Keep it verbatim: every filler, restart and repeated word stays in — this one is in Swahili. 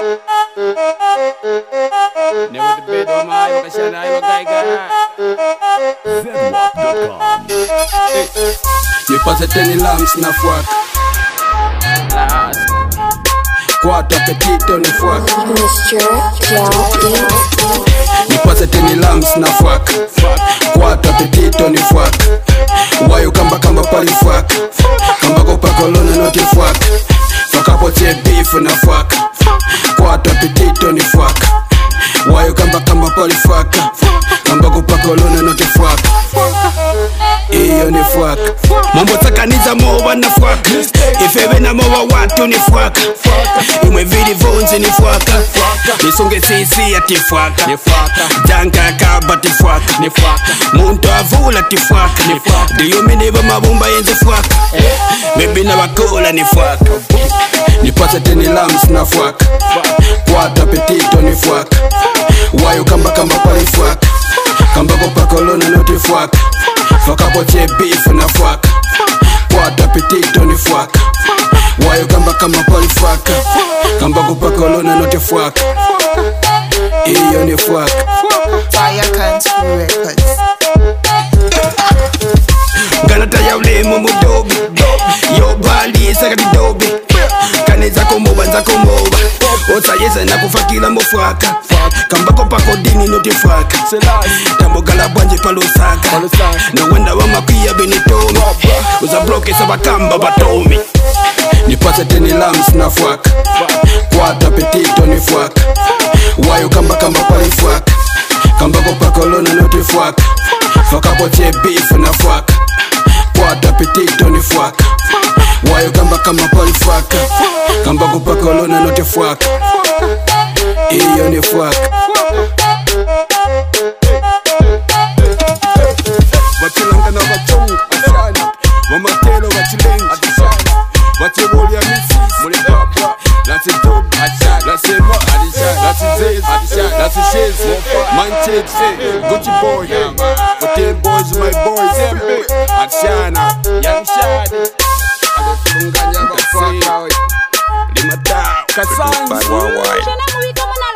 Never the bed on my eye, shall I guy Ni pase teni lamps na fuck Quattro appetito ni fuck Ni pase teni lamps na fuck Quattro appetito ni fuck Wayo kamba kamba pali fuck Kamba kopa kolona noti fuck Fuck up what's your beef na fuck Quattro appetito ni fuck Wayo kamba kamba pali fuck Kamba kopa kolona noti fuck Iyo ni fuck Mambo takaniza mowa na fuck Ifewe na mowa watu ni fuck Imwe vidi vonzi ni fuck Nisonge sisi ati fuck Janka kaba ti fuck Muntu avula ti fuck Diyo miniba mabumba yenzi fuck Maybe na wakola ni fuck Nipase teni lams na fuck Quattro appetito ni fuck Wayo kamba kamba pali fuck Kamba kopa kolona noti fuck Fuck up what's your beef na fuck Quattro appetito ni fuck Wayo kamba kamba pali fuck Kamba kopa kolona noti fuck Iyo ni fuck Fire Country Records. Ganata ya ulemu mudobi Yo bali sakati dobi Kaneza komoba nza komoba Osa yesa na kufakila mofaka Kamba kopa kodini noti fuck Tambo gala bwanje palosaka Na wenda wa makia benitomi Uza bloke sa bakamba batomi Nipase teni lams na fuck Quattro appetito ni fuck Wayo kamba kamba pali fuck Kamba kopa kolona noti fuck Fuck up what's your beef na fuck Quattro appetito ni fuck Wayo kamba kamba pali fuck Kamba kopa kolona noti fuck Iyo ni fuck Wachilanga na wachonga ashana Mamatelo wachilenga ashana Wachiboli ya misis Mule baba Lati dobi Lati ma Lati zez Lati shez Manchid Gucci boy Hotel boys my boys Ashana Young Shad Alefunganya bafaka Lima tao Kassanz